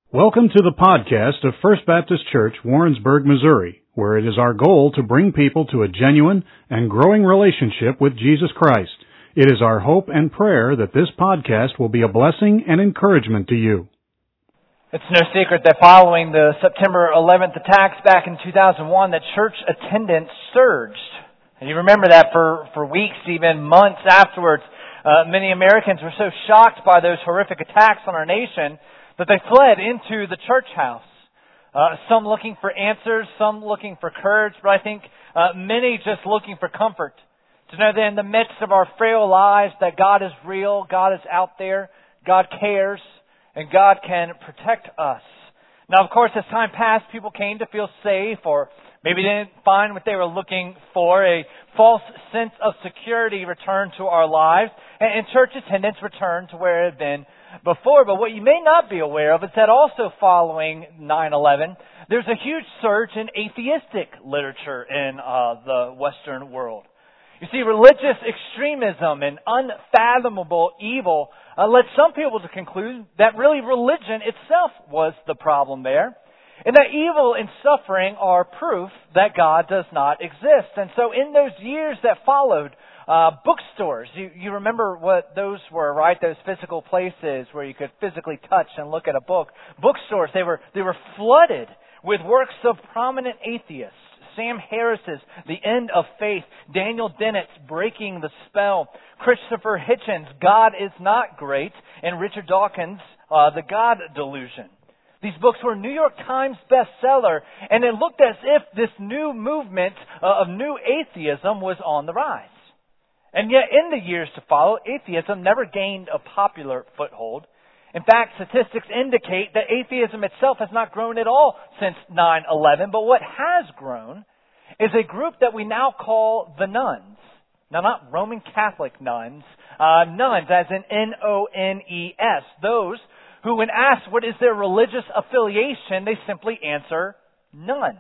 Welcome to the podcast of First Baptist Church, Warrensburg, Missouri, where it is our goal to bring people to a genuine and growing relationship with Jesus Christ. It is our hope and prayer that this podcast will be a blessing and encouragement to you. It's no secret that following the September 11th attacks back in 2001, that church attendance surged. And you remember that for weeks, even months afterwards. Many Americans were so shocked by those horrific attacks on our nation that they fled into the church house. Some looking for answers, some looking for courage, but I think many just looking for comfort. To know that in the midst of our frail lives that God is real, God is out there, God cares, and God can protect us. Now, of course, as time passed, people came to feel safe, or maybe didn't find what they were looking for. A false sense of security returned to our lives, and church attendance returned to where it had been before. But what you may not be aware of is that also following 9/11, there's a huge surge in atheistic literature in the Western world. You see, religious extremism and unfathomable evil led some people to conclude that really religion itself was the problem there, and that evil and suffering are proof that God does not exist. And so in those years that followed, bookstores, you remember what those were, right? Those physical places where you could physically touch and look at a book. Bookstores, they were flooded with works of prominent atheists. Sam Harris's The End of Faith, Daniel Dennett's Breaking the Spell, Christopher Hitchens' God is Not Great, and Richard Dawkins' The God Delusion. These books were New York Times bestseller, and it looked as if this new movement of new atheism was on the rise. And yet, in the years to follow, atheism never gained a popular foothold. In fact, statistics indicate that atheism itself has not grown at all since 9/11, but what has grown is a group that we now call the Nones. Now, not Roman Catholic nuns, nuns as in N-O-N-E-S, those who, when asked what is their religious affiliation, they simply answer none.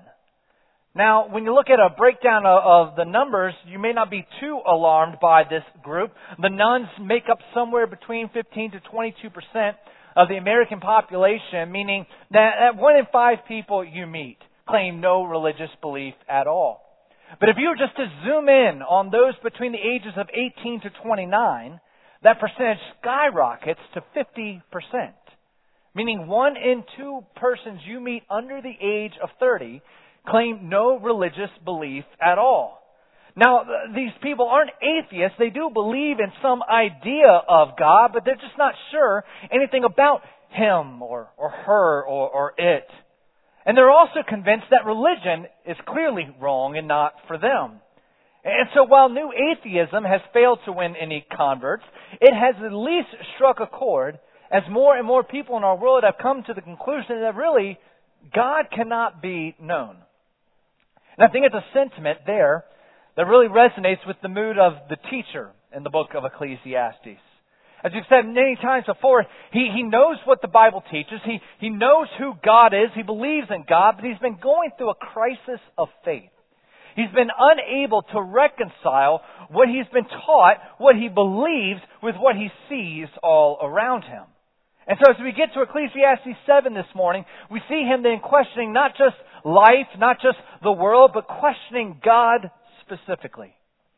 Now, when you look at a breakdown of the numbers, you may not be too alarmed by this group. The nuns make up somewhere between 15 to 22% of the American population, meaning that 1 in 5 people you meet claim no religious belief at all. But if you were just to zoom in on those between the ages of 18 to 29, that percentage skyrockets to 50%. Meaning 1 in 2 persons you meet under the age of 30 claim no religious belief at all. Now, these people aren't atheists. They do believe in some idea of God, but they're just not sure anything about Him or her or it. And they're also convinced that religion is clearly wrong and not for them. And so while new atheism has failed to win any converts, it has at least struck a chord as more and more people in our world have come to the conclusion that really God cannot be known. And I think it's a sentiment there that really resonates with the mood of the teacher in the book of Ecclesiastes. As we've said many times before, he knows what the Bible teaches. He knows who God is. He believes in God, but he's been going through a crisis of faith. He's been unable to reconcile what he's been taught, what he believes, with what he sees all around him. And so as we get to Ecclesiastes 7 this morning, we see him then questioning not just life, not just the world, but questioning God specifically.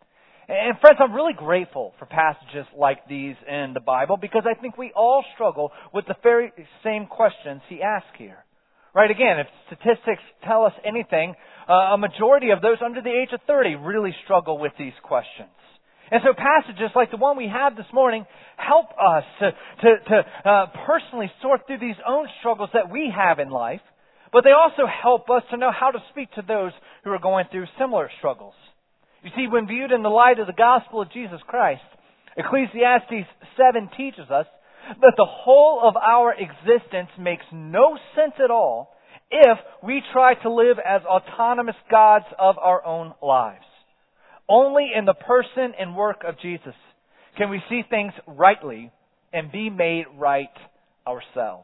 And friends, I'm really grateful for passages like these in the Bible because I think we all struggle with the very same questions he asks here. Right, again, if statistics tell us anything, a majority of those under the age of 30 really struggle with these questions. And so passages like the one we have this morning help us to personally sort through these own struggles that we have in life, but they also help us to know how to speak to those who are going through similar struggles. You see, when viewed in the light of the gospel of Jesus Christ, Ecclesiastes 7 teaches us that the whole of our existence makes no sense at all if we try to live as autonomous gods of our own lives. Only in the person and work of Jesus can we see things rightly and be made right ourselves.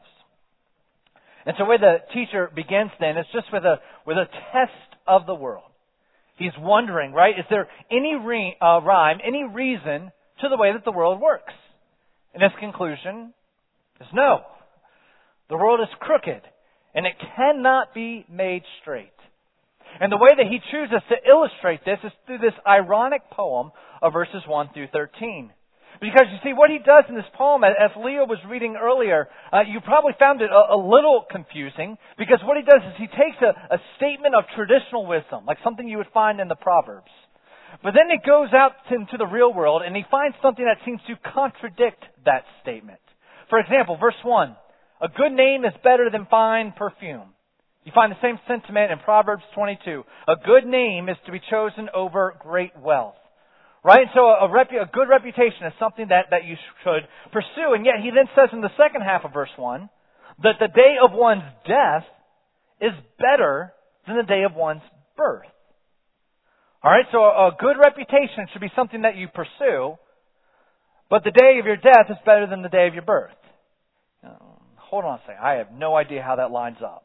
And so where the teacher begins then is just with a test of the world. He's wondering, right, is there any rhyme, any reason to the way that the world works? And his conclusion is no. The world is crooked, and it cannot be made straight. And the way that he chooses to illustrate this is through this ironic poem of verses 1 through 13. Because you see, what he does in this poem, as Leo was reading earlier, you probably found it a little confusing, because what he does is he takes a statement of traditional wisdom, like something you would find in the Proverbs. But then it goes out into the real world, and he finds something that seems to contradict that statement. For example, verse 1, a good name is better than fine perfume. You find the same sentiment in Proverbs 22. A good name is to be chosen over great wealth. Right? So a good reputation is something that you should pursue. And yet he then says in the second half of verse 1 that the day of one's death is better than the day of one's birth. Alright, so a good reputation should be something that you pursue, but the day of your death is better than the day of your birth. Hold on a second. I have no idea how that lines up.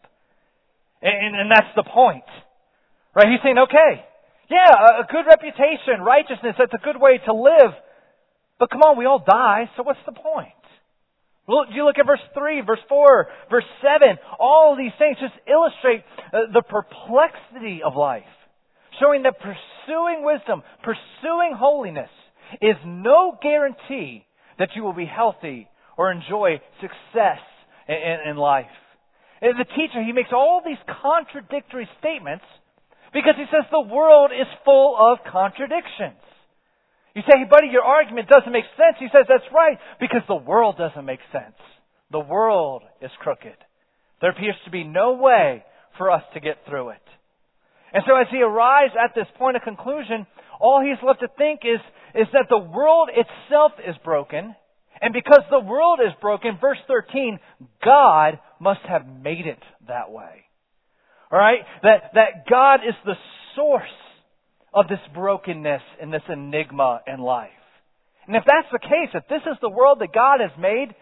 And that's the point. Right? He's saying, okay, yeah, a good reputation, righteousness, that's a good way to live. But come on, we all die, so what's the point? Well, you look at verse 3, verse 4, verse 7, all of these things just illustrate the perplexity of life. Showing that pursuing wisdom, pursuing holiness is no guarantee that you will be healthy or enjoy success in life. And the teacher, he makes all these contradictory statements because he says the world is full of contradictions. You say, hey, buddy, your argument doesn't make sense. He says, that's right, because the world doesn't make sense. The world is crooked. There appears to be no way for us to get through it. And so as he arrives at this point of conclusion, all he's left to think is that the world itself is broken. And because the world is broken, verse 13, God must have made it that way. Alright? That God is the source of this brokenness and this enigma in life. And if that's the case, if this is the world that God has made,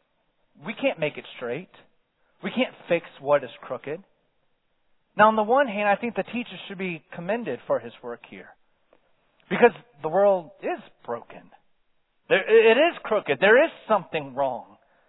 we can't make it straight. We can't fix what is crooked. Now, on the one hand, I think the teacher should be commended for his work here. Because the world is broken. It is crooked. There is something wrong.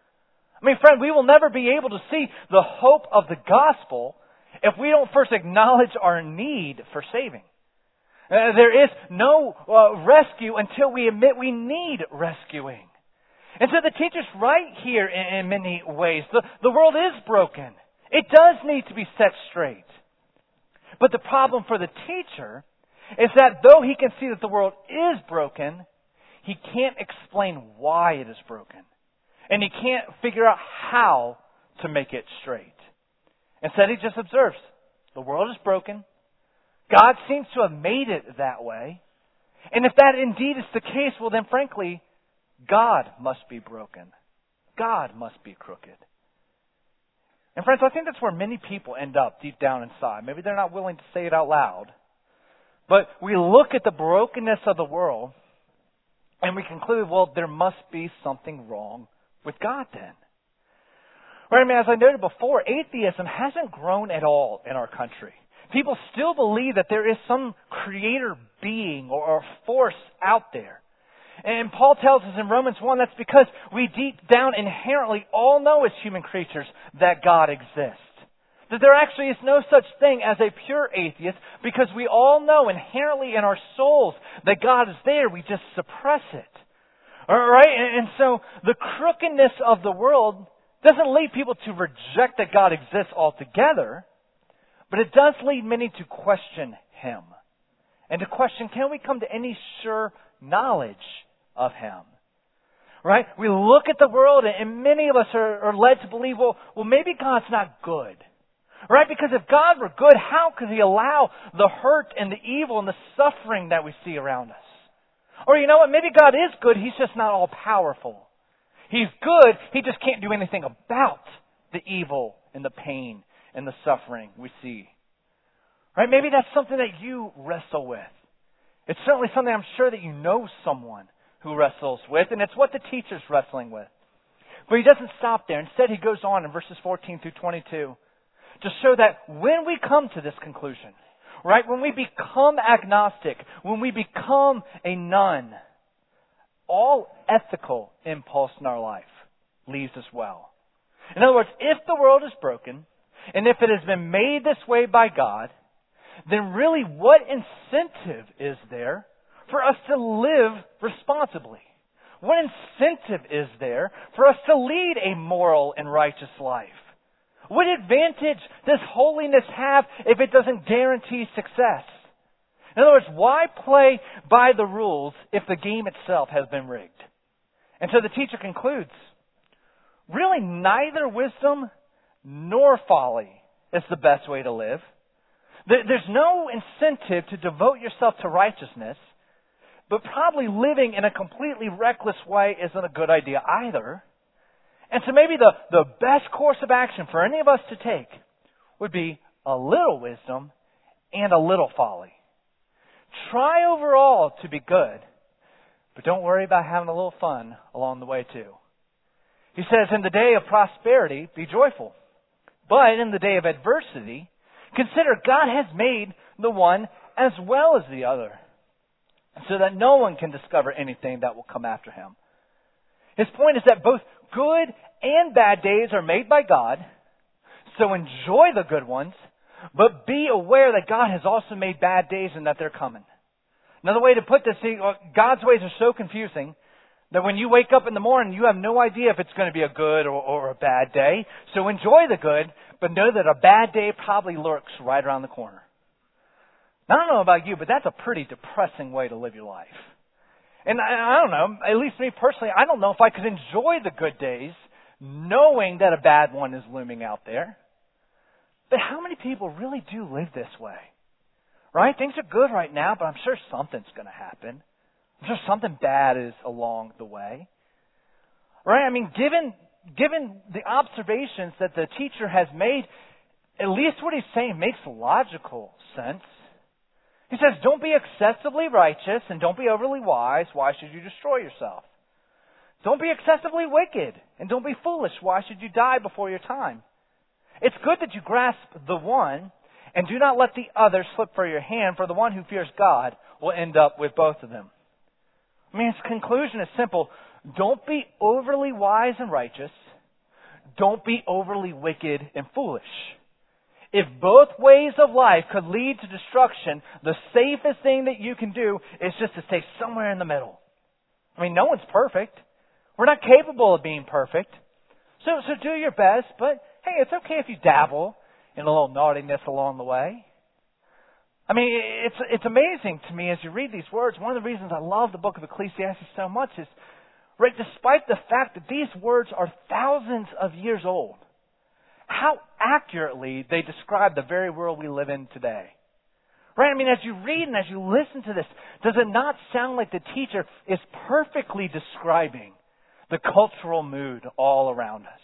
I mean, friend, we will never be able to see the hope of the gospel if we don't first acknowledge our need for saving. There is no rescue until we admit we need rescuing. And so the teacher's right here in many ways. The world is broken. It does need to be set straight. But the problem for the teacher is that though he can see that the world is broken, he can't explain why it is broken. And he can't figure out how to make it straight. Instead, he just observes, the world is broken. God seems to have made it that way. And if that indeed is the case, well then frankly, God must be broken. God must be crooked. And friends, I think that's where many people end up deep down inside. Maybe they're not willing to say it out loud. But we look at the brokenness of the world and we conclude, well, there must be something wrong with God then. Right, I mean, as I noted before, atheism hasn't grown at all in our country. People still believe that there is some creator being or force out there. And Paul tells us in Romans 1, that's because we deep down inherently all know as human creatures that God exists. That there actually is no such thing as a pure atheist because we all know inherently in our souls that God is there. We just suppress it. Alright? And so the crookedness of the world doesn't lead people to reject that God exists altogether, but it does lead many to question Him. And to question, can we come to any sure knowledge of Him? Right? We look at the world and many of us are led to believe, well, maybe God's not good. Right? Because if God were good, how could He allow the hurt and the evil and the suffering that we see around us? Or you know what? Maybe God is good, He's just not all powerful. He's good, He just can't do anything about the evil and the pain and the suffering we see. Right? Maybe that's something that you wrestle with. It's certainly something I'm sure that you know someone who wrestles with, and it's what the teacher's wrestling with. But he doesn't stop there. Instead, he goes on in verses 14 through 22 to show that when we come to this conclusion, right, when we become agnostic, when we become a none, all ethical impulse in our life leaves as well. In other words, if the world is broken, and if it has been made this way by God, then really what incentive is there for us to live responsibly? What incentive is there for us to lead a moral and righteous life? What advantage does holiness have if it doesn't guarantee success? In other words, why play by the rules if the game itself has been rigged? And so the teacher concludes, really neither wisdom nor folly is the best way to live. There's no incentive to devote yourself to righteousness, but probably living in a completely reckless way isn't a good idea either. And so maybe the best course of action for any of us to take would be a little wisdom and a little folly. Try overall to be good, but don't worry about having a little fun along the way too. He says, in the day of prosperity, be joyful. But in the day of adversity, consider God has made the one as well as the other, so that no one can discover anything that will come after him. His point is that both good and bad days are made by God, so enjoy the good ones, but be aware that God has also made bad days and that they're coming. Another way to put this, God's ways are so confusing that when you wake up in the morning, you have no idea if it's going to be a good or a bad day. So enjoy the good, but know that a bad day probably lurks right around the corner. Now, I don't know about you, but that's a pretty depressing way to live your life. And I don't know, at least me personally, I don't know if I could enjoy the good days knowing that a bad one is looming out there. But how many people really do live this way? Right? Things are good right now, but I'm sure something's going to happen. I'm sure something bad is along the way. Right? I mean, given the observations that the teacher has made, at least what he's saying makes logical sense. He says, don't be excessively righteous and don't be overly wise. Why should you destroy yourself? Don't be excessively wicked and don't be foolish. Why should you die before your time? It's good that you grasp the one and do not let the other slip from your hand, for the one who fears God will end up with both of them. I mean, his conclusion is simple. Don't be overly wise and righteous. Don't be overly wicked and foolish. If both ways of life could lead to destruction, the safest thing that you can do is just to stay somewhere in the middle. I mean, no one's perfect. We're not capable of being perfect. So do your best, but hey, it's okay if you dabble in a little naughtiness along the way. I mean, it's amazing to me as you read these words. One of the reasons I love the book of Ecclesiastes so much is, right, despite the fact that these words are thousands of years old, how accurately they describe the very world we live in today. Right? I mean, as you read and as you listen to this, does it not sound like the teacher is perfectly describing the cultural mood all around us?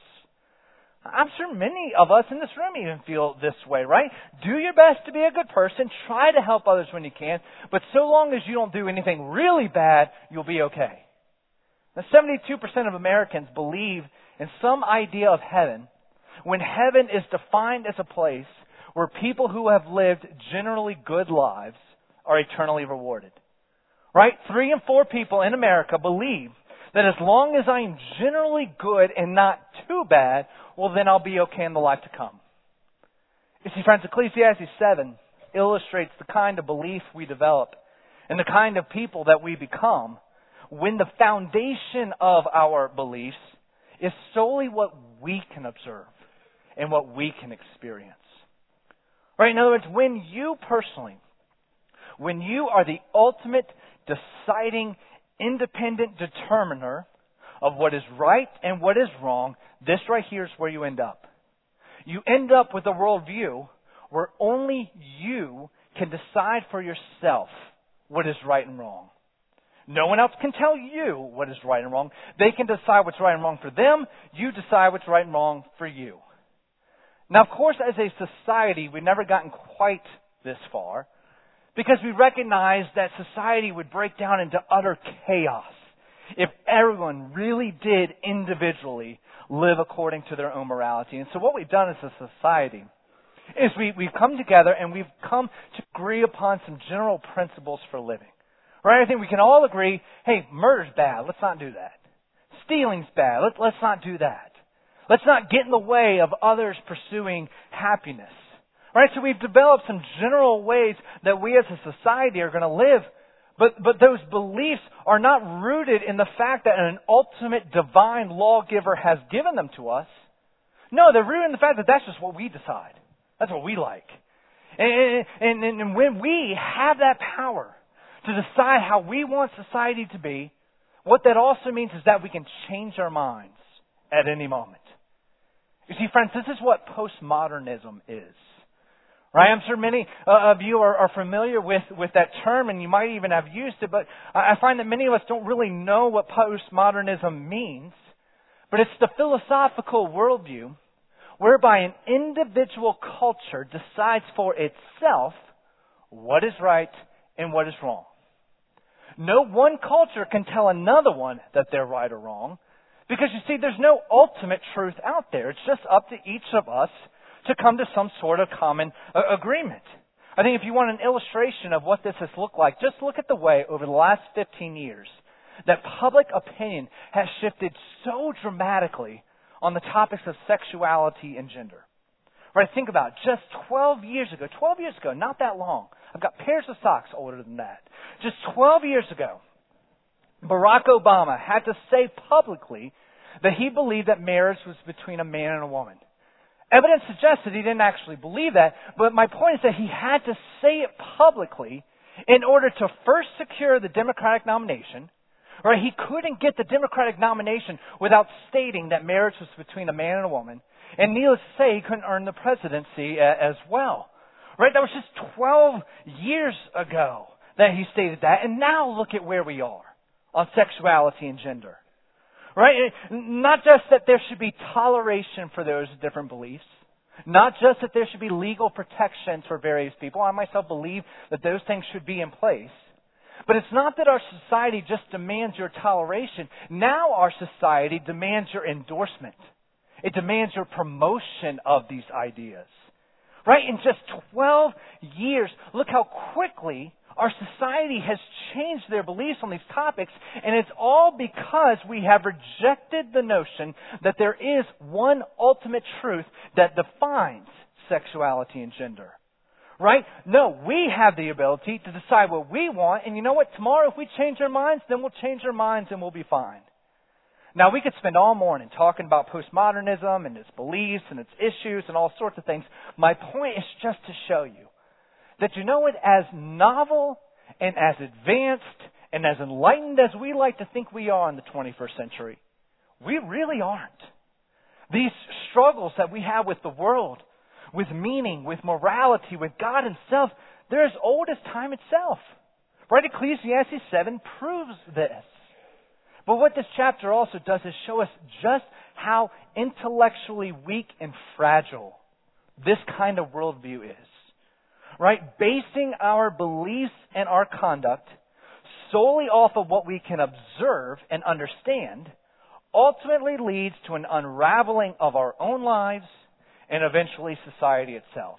I'm sure many of us in this room even feel this way, right? Do your best to be a good person. Try to help others when you can. But so long as you don't do anything really bad, you'll be okay. Now, 72% of Americans believe in some idea of heaven, when heaven is defined as a place where people who have lived generally good lives are eternally rewarded. Right? 3 in 4 people in America believe that as long as I am generally good and not too bad, well, then I'll be okay in the life to come. You see, friends, Ecclesiastes 7 illustrates the kind of belief we develop and the kind of people that we become when the foundation of our beliefs is solely what we can observe and what we can experience. Right? In other words, when you personally, when you are the ultimate deciding independent determiner of what is right and what is wrong, this right here is where you end up. You end up with a worldview where only you can decide for yourself what is right and wrong. No one else can tell you what is right and wrong. They can decide what's right and wrong for them. You decide what's right and wrong for you. Now, of course, as a society, we've never gotten quite this far because we recognize that society would break down into utter chaos if everyone really did individually live according to their own morality. And so what we've done as a society is we've come together and we've come to agree upon some general principles for living. Right? I think we can all agree, hey, murder's bad. Let's not do that. Stealing's bad. Let's not do that. Let's not get in the way of others pursuing happiness. Right? So we've developed some general ways that we as a society are going to live. But those beliefs are not rooted in the fact that an ultimate divine lawgiver has given them to us. No, they're rooted in the fact that that's just what we decide. That's what we like. And when we have that power to decide how we want society to be, what that also means is that we can change our minds at any moment. You see, friends, this is what postmodernism is. Right? I'm sure many of you are familiar with that term, and you might even have used it, but I find that many of us don't really know what postmodernism means. But it's the philosophical worldview whereby an individual culture decides for itself what is right and what is wrong. No one culture can tell another one that they're right or wrong, because you see, there's no ultimate truth out there. It's just up to each of us to come to some sort of common agreement. I think if you want an illustration of what this has looked like, just look at the way over the last 15 years that public opinion has shifted so dramatically on the topics of sexuality and gender. Right? Think about it. Just 12 years ago, not that long. I've got pairs of socks older than that. Just 12 years ago, Barack Obama had to say publicly that he believed that marriage was between a man and a woman. Evidence suggests that he didn't actually believe that, but my point is that he had to say it publicly in order to first secure the Democratic nomination. Right? He couldn't get the Democratic nomination without stating that marriage was between a man and a woman. And needless to say, he couldn't earn the presidency as well. Right? That was just 12 years ago that he stated that. And now look at where we are on sexuality and gender. Right? Not just that there should be toleration for those with different beliefs. Not just that there should be legal protections for various people. I myself believe that those things should be in place. But it's not that our society just demands your toleration. Now our society demands your endorsement. It demands your promotion of these ideas. Right? In just 12 years, look how quickly our society has changed their beliefs on these topics, and it's all because we have rejected the notion that there is one ultimate truth that defines sexuality and gender. Right? No, we have the ability to decide what we want, and you know what? Tomorrow, if we change our minds, then we'll change our minds and we'll be fine. Now, we could spend all morning talking about postmodernism and its beliefs and its issues and all sorts of things. My point is just to show you that, you know what, as novel and as advanced and as enlightened as we like to think we are in the 21st century, we really aren't. These struggles that we have with the world, with meaning, with morality, with God Himself, they're as old as time itself. Right? Ecclesiastes 7 proves this. But what this chapter also does is show us just how intellectually weak and fragile this kind of worldview is. Right? Basing our beliefs and our conduct solely off of what we can observe and understand ultimately leads to an unraveling of our own lives and eventually society itself.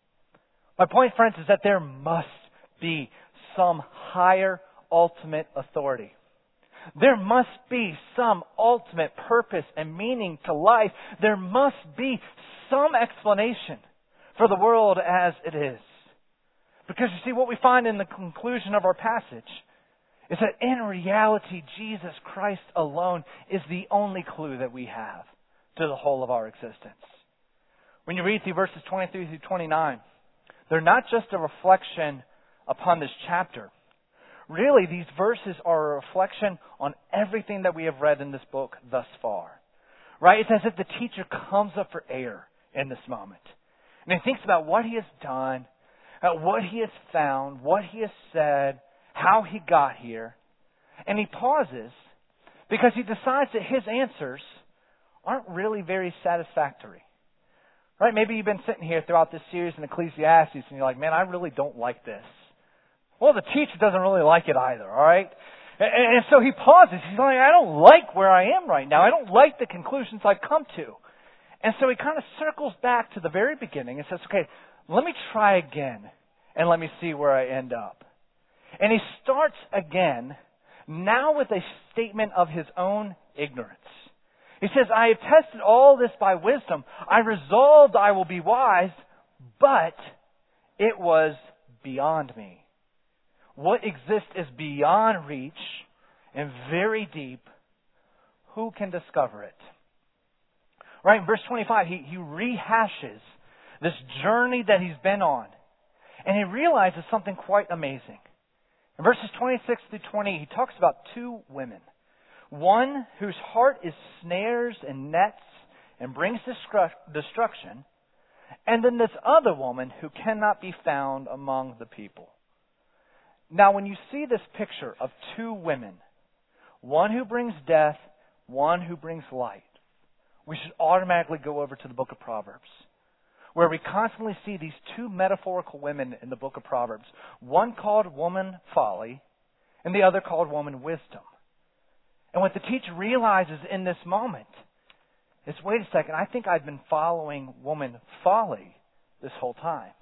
My point, friends, is that there must be some higher ultimate authority. There must be some ultimate purpose and meaning to life. There must be some explanation for the world as it is. Because you see, what we find in the conclusion of our passage is that in reality, Jesus Christ alone is the only clue that we have to the whole of our existence. When you read through verses 23 through 29, they're not just a reflection upon this chapter. Really, these verses are a reflection on everything that we have read in this book thus far. Right? It's as if the teacher comes up for air in this moment. And he thinks about what he has done, what he has found, what he has said, how he got here. And he pauses because he decides that his answers aren't really very satisfactory. Right? Maybe you've been sitting here throughout this series in Ecclesiastes and you're like, man, I really don't like this. Well, the teacher doesn't really like it either, all right? And so he pauses. He's like, I don't like where I am right now. I don't like the conclusions I've come to. And so he kind of circles back to the very beginning and says, okay, let me try again and let me see where I end up. And he starts again, now with a statement of his own ignorance. He says, I have tested all this by wisdom. I resolved I will be wise, but it was beyond me. What exists is beyond reach and very deep. Who can discover it? Right, in verse 25, he rehashes this journey that he's been on. And he realizes something quite amazing. In verses 26 through 20, he talks about two women. One whose heart is snares and nets and brings destruction. And then this other woman who cannot be found among the people. Now, when you see this picture of two women, one who brings death, one who brings light, we should automatically go over to the book of Proverbs, where we constantly see these two metaphorical women in the book of Proverbs. One called woman folly, and the other called woman wisdom. And what the teacher realizes in this moment is, wait a second, I think I've been following woman folly this whole time.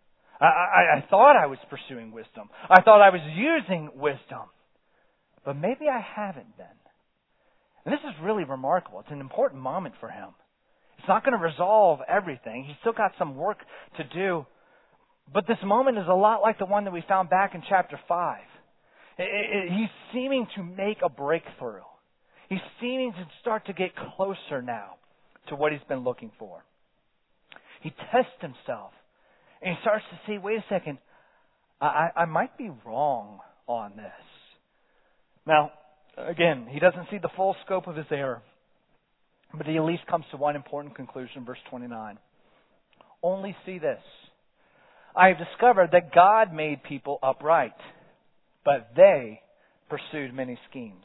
I thought I was pursuing wisdom. I thought I was using wisdom. But maybe I haven't been. And this is really remarkable. It's an important moment for him. It's not going to resolve everything. He's still got some work to do. But this moment is a lot like the one that we found back in chapter 5. He's seeming to make a breakthrough. He's seeming to start to get closer now to what he's been looking for. He tests himself. And he starts to see, wait a second, I might be wrong on this. Now, again, he doesn't see the full scope of his error. But he at least comes to one important conclusion, verse 29. Only see this. I have discovered that God made people upright, but they pursued many schemes.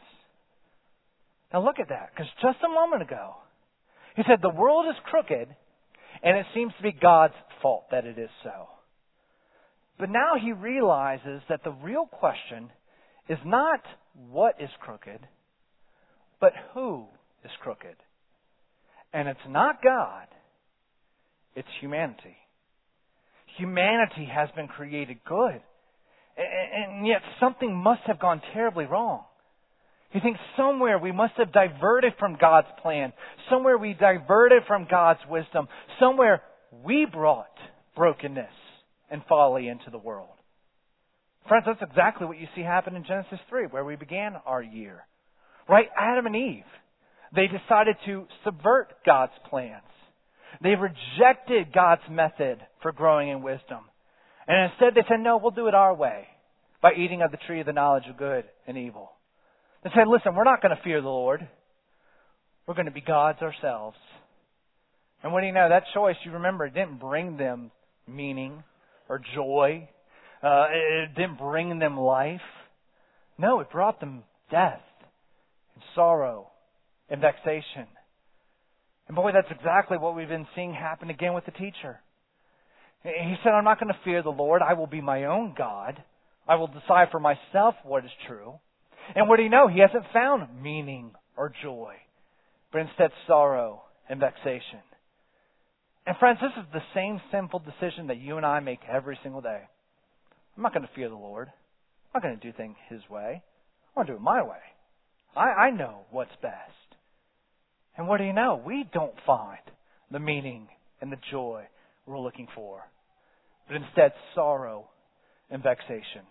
Now look at that, because just a moment ago, he said the world is crooked, and it seems to be God's fault that it is so. But now he realizes that the real question is not what is crooked, but who is crooked. And it's not God, it's humanity. Humanity has been created good. And yet something must have gone terribly wrong. He thinks somewhere we must have diverted from God's plan. Somewhere we diverted from God's wisdom. Somewhere we brought brokenness and folly into the world. Friends, that's exactly what you see happen in Genesis 3, where we began our year. Right? Adam and Eve. They decided to subvert God's plans. They rejected God's method for growing in wisdom. And instead they said, no, we'll do it our way, by eating of the tree of the knowledge of good and evil. They said, listen, we're not going to fear the Lord. We're going to be gods ourselves. And what do you know? That choice, you remember, it didn't bring them meaning or joy. It didn't bring them life. No, it brought them death and sorrow and vexation. And boy, that's exactly what we've been seeing happen again with the teacher. He said, I'm not going to fear the Lord. I will be my own God. I will decide for myself what is true. And what do you know? He hasn't found meaning or joy, but instead sorrow and vexation. And friends, this is the same simple decision that you and I make every single day. I'm not going to fear the Lord. I'm not going to do things His way. I want to do it my way. I know what's best. And what do you know? We don't find the meaning and the joy we're looking for, but instead sorrow and vexation.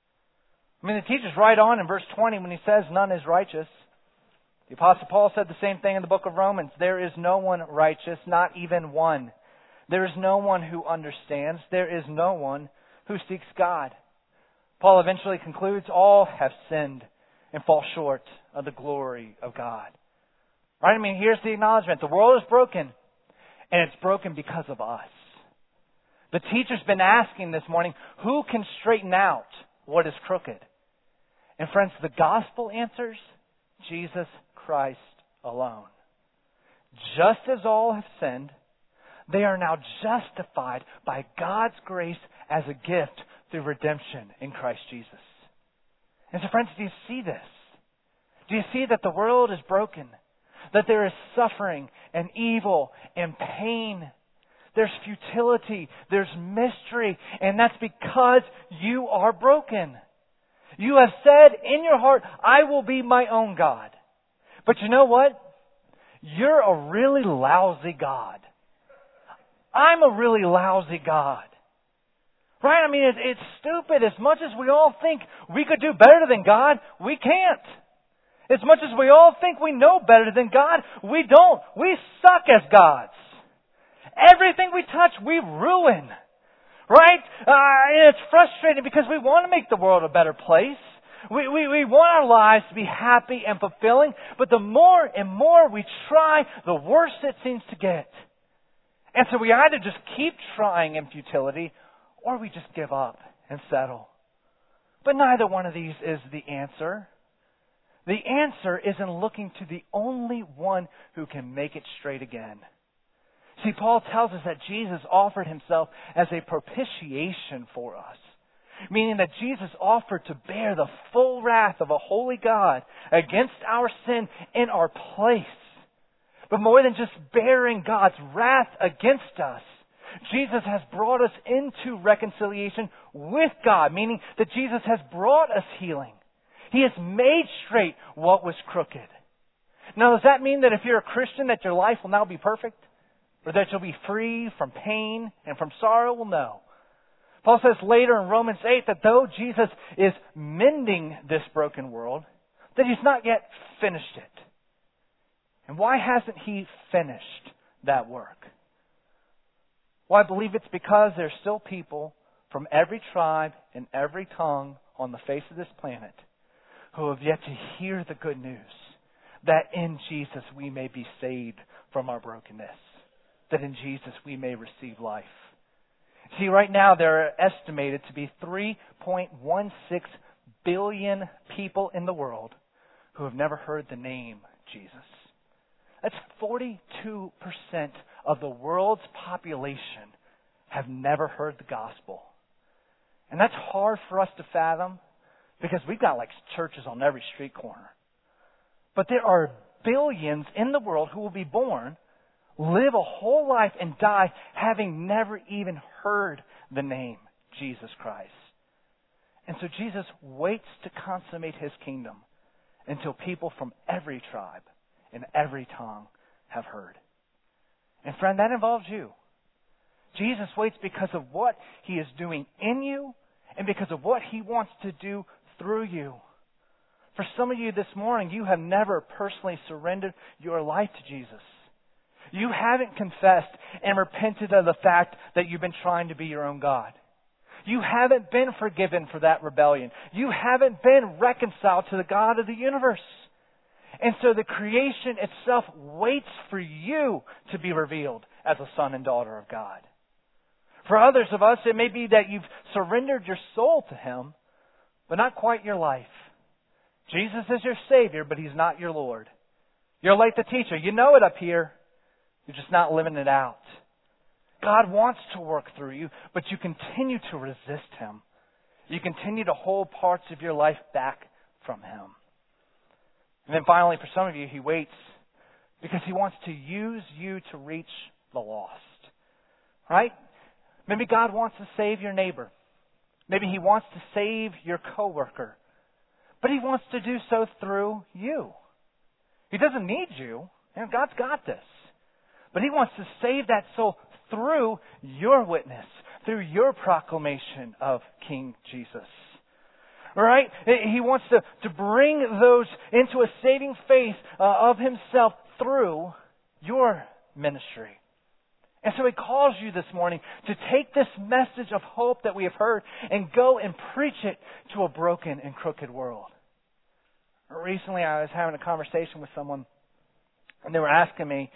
I mean, the teacher's right on in verse 20 when he says none is righteous. The Apostle Paul said the same thing in the book of Romans. There is no one righteous, not even one. There is no one who understands. There is no one who seeks God. Paul eventually concludes, all have sinned and fall short of the glory of God. Right? I mean, here's the acknowledgement. The world is broken, and it's broken because of us. The teacher's been asking this morning, who can straighten out what is crooked? And friends, the gospel answers, Jesus Christ alone. Just as all have sinned, they are now justified by God's grace as a gift through redemption in Christ Jesus. And so friends, do you see this? Do you see that the world is broken? That there is suffering and evil and pain. There's futility. There's mystery. And that's because you are broken. You have said in your heart, I will be my own God. But you know what? you're a really lousy God. I'm a really lousy God. Right? I mean, it's stupid. As much as we all think we could do better than God, we can't. As much as we all think we know better than God, we don't. We suck as gods. Everything we touch, we ruin. Right? And it's frustrating because we want to make the world a better place. We want our lives to be happy and fulfilling, but the more and more we try, the worse it seems to get. And so we either just keep trying in futility, or we just give up and settle. But neither one of these is the answer. The answer is in looking to the only one who can make it straight again. See, Paul tells us that Jesus offered Himself as a propitiation for us, meaning that Jesus offered to bear the full wrath of a holy God against our sin in our place. But more than just bearing God's wrath against us, Jesus has brought us into reconciliation with God, meaning that Jesus has brought us healing. He has made straight what was crooked. Now, does that mean that if you're a Christian that your life will now be perfect? Or that you'll be free from pain and from sorrow? Well, no. Paul says later in Romans 8 that though Jesus is mending this broken world, that He's not yet finished it. And why hasn't He finished that work? Well, I believe it's because there's still people from every tribe and every tongue on the face of this planet who have yet to hear the good news that in Jesus we may be saved from our brokenness, that in Jesus we may receive life. See, right now there are estimated to be 3.16 billion people in the world who have never heard the name Jesus. That's 42% of the world's population have never heard the gospel. And that's hard for us to fathom because we've got like churches on every street corner. But there are billions in the world who will be born, live a whole life, and die having never even heard the name Jesus Christ. And so Jesus waits to consummate His kingdom until people from every tribe and every tongue have heard. And friend, that involves you. Jesus waits because of what He is doing in you and because of what He wants to do through you. For some of you this morning, you have never personally surrendered your life to Jesus. You haven't confessed and repented of the fact that you've been trying to be your own God. You haven't been forgiven for that rebellion. You haven't been reconciled to the God of the universe. And so the creation itself waits for you to be revealed as a son and daughter of God. For others of us, it may be that you've surrendered your soul to Him, but not quite your life. Jesus is your Savior, but He's not your Lord. You're like the teacher. You know it up here. You're just not living it out. God wants to work through you, but you continue to resist Him. You continue to hold parts of your life back from Him. And then finally, for some of you, He waits because He wants to use you to reach the lost. Right? Maybe God wants to save your neighbor. Maybe He wants to save your coworker. But He wants to do so through you. He doesn't need you. God's got this. But He wants to save that soul through your witness, through your proclamation of King Jesus. All right? He wants to bring those into a saving faith of Himself through your ministry. And so He calls you this morning to take this message of hope that we have heard and go and preach it to a broken and crooked world. Recently, I was having a conversation with someone, and they were asking me,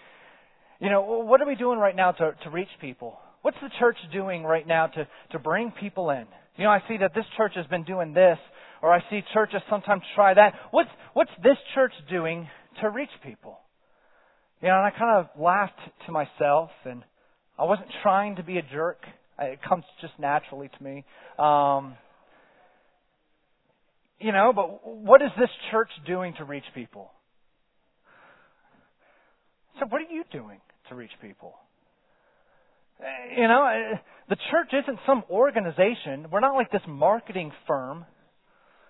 what are we doing right now to reach people? What's the church doing right now to bring people in? I see that this church has been doing this, or I see churches sometimes try that. What's this church doing to reach people? And I kind of laughed to myself, and I wasn't trying to be a jerk. It comes just naturally to me. But what is this church doing to reach people? So what are you doing to reach people? The church isn't some organization. We're not like this marketing firm.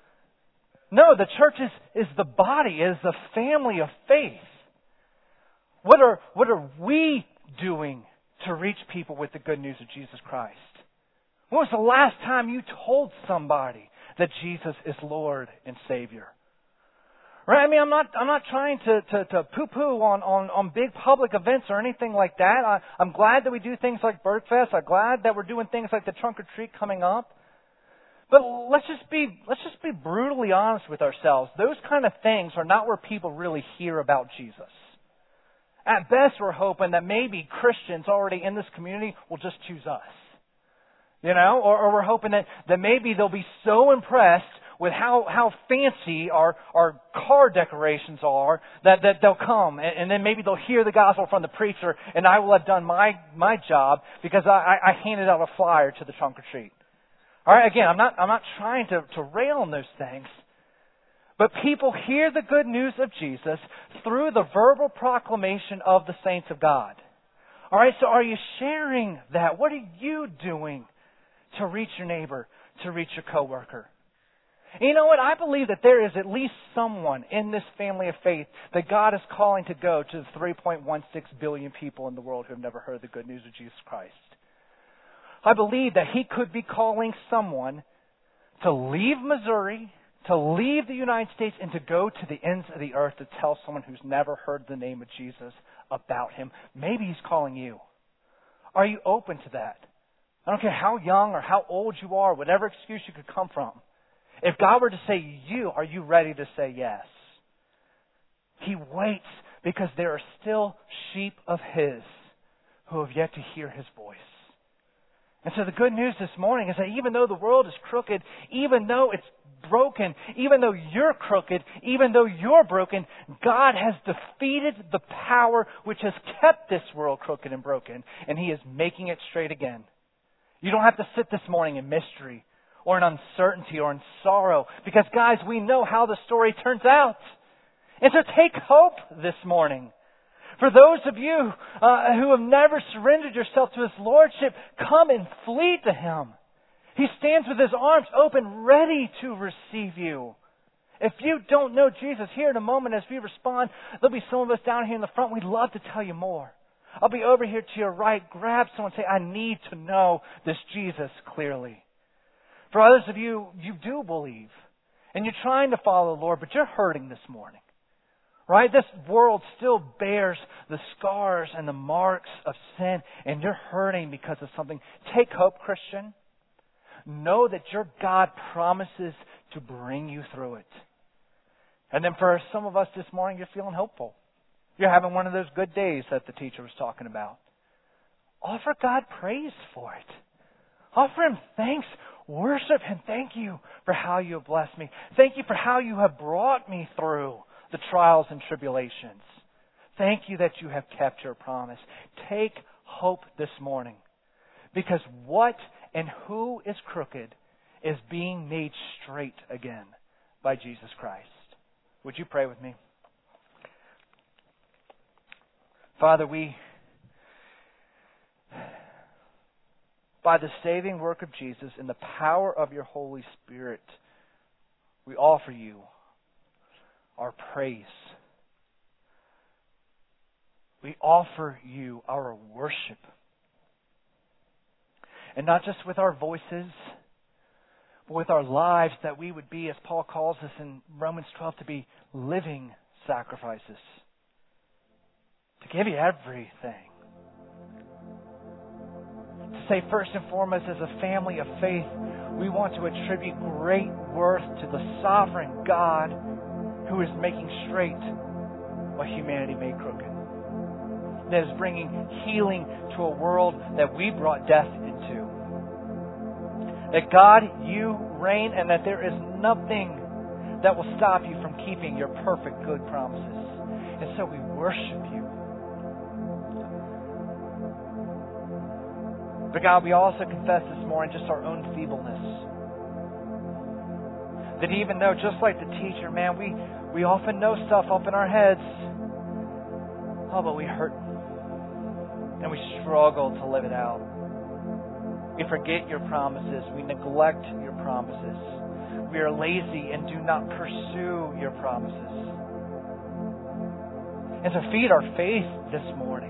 No, the church is the body, is the family of faith. What are we doing to reach people with the good news of Jesus Christ? When was the last time you told somebody that Jesus is Lord and Savior? Right? I mean, I'm not trying to poo-poo on big public events or anything like that. I'm glad that we do things like Bergfest. I'm glad that we're doing things like the Trunk or Treat coming up. But let's just be brutally honest with ourselves. Those kind of things are not where people really hear about Jesus. At best, we're hoping that maybe Christians already in this community will just choose us. Or we're hoping that maybe they'll be so impressed with how fancy our car decorations are that they'll come. And then maybe they'll hear the gospel from the preacher, and I will have done my job because I handed out a flyer to the trunk or treat. All right, again, I'm not trying to rail on those things. But people hear the good news of Jesus through the verbal proclamation of the saints of God. All right, so are you sharing that? What are you doing to reach your neighbor, to reach your coworker? And you know what? I believe that there is at least someone in this family of faith that God is calling to go to the 3.16 billion people in the world who have never heard the good news of Jesus Christ. I believe that He could be calling someone to leave Missouri, to leave the United States, and to go to the ends of the earth to tell someone who's never heard the name of Jesus about Him. Maybe He's calling you. Are you open to that? I don't care how young or how old you are, whatever excuse you could come from. If God were to say you, are you ready to say yes? He waits because there are still sheep of His who have yet to hear His voice. And so the good news this morning is that even though the world is crooked, even though it's broken, even though you're crooked, even though you're broken, God has defeated the power which has kept this world crooked and broken, and He is making it straight again. You don't have to sit this morning in mystery or in uncertainty or in sorrow, because guys, we know how the story turns out. And so take hope this morning. For those of you who have never surrendered yourself to His Lordship, come and flee to Him. He stands with His arms open, ready to receive you. If you don't know Jesus, here in a moment as we respond, there'll be some of us down here in the front. We'd love to tell you more. I'll be over here to your right. Grab someone and say, I need to know this Jesus clearly. For others of you, you do believe. And you're trying to follow the Lord, but you're hurting this morning. Right? This world still bears the scars and the marks of sin, and you're hurting because of something. Take hope, Christian. Know that your God promises to bring you through it. And then for some of us this morning, you're feeling hopeful. You're having one of those good days that the teacher was talking about. Offer God praise for it. Offer Him thanks. Worship Him. Thank you for how you have blessed me. Thank you for how you have brought me through the trials and tribulations. Thank you that you have kept your promise. Take hope this morning, because what and who is crooked is being made straight again by Jesus Christ. Would you pray with me? Father, by the saving work of Jesus and the power of your Holy Spirit, we offer you our praise. We offer you our worship. And not just with our voices, but with our lives, that we would be, as Paul calls us in Romans 12, to be living sacrifices. To give you everything. To say first and foremost, as a family of faith, we want to attribute great worth to the sovereign God who is making straight what humanity made crooked. That is bringing healing to a world that we brought death into. That God, you reign, and that there is nothing that will stop you from keeping your perfect good promises. And so we worship you. But God, we also confess this morning just our own feebleness. That even though, just like the teacher, man, we often know stuff up in our heads. Oh, but we hurt. And we struggle to live it out. We forget your promises. We neglect your promises. We are lazy and do not pursue your promises. and to feed our faith this morning.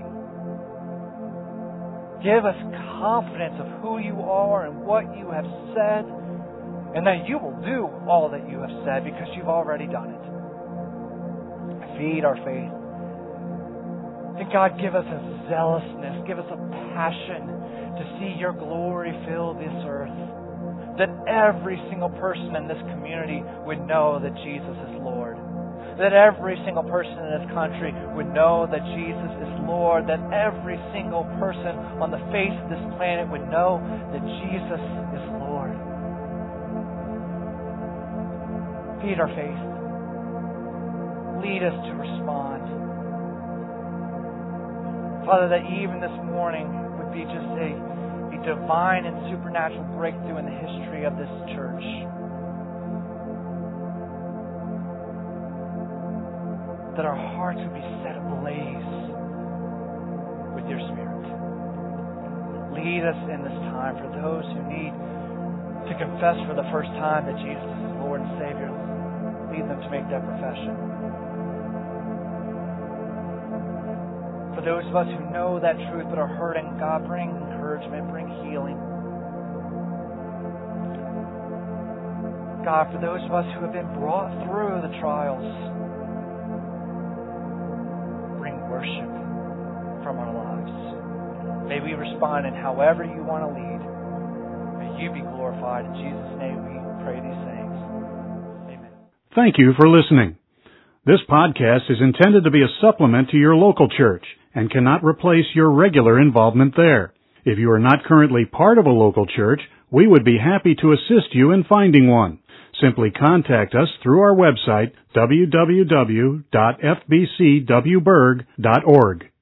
Give us confidence of who you are and what you have said, and that you will do all that you have said because you've already done it. Feed our faith. And God, give us a zealousness, give us a passion to see your glory fill this earth. That every single person in this community would know that Jesus is Lord. That every single person in this country would know that Jesus is Lord. That every single person on the face of this planet would know that Jesus is Lord. Feed our faith. Lead us to respond. Father, that even this morning would be just a divine and supernatural breakthrough in the history of this church. That our hearts would be set ablaze with your Spirit. Lead us in this time for those who need to confess for the first time that Jesus is Lord and Savior. Lead them to make that profession. For those of us who know that truth but are hurting, God, bring encouragement, bring healing. God, for those of us who have been brought through the trials, bring worship from our lives. May we respond in however you want to lead. May you be glorified. In Jesus' name we pray these things. Amen. Thank you for listening. This podcast is intended to be a supplement to your local church and cannot replace your regular involvement there. If you are not currently part of a local church, we would be happy to assist you in finding one. Simply contact us through our website, www.fbcwburg.org.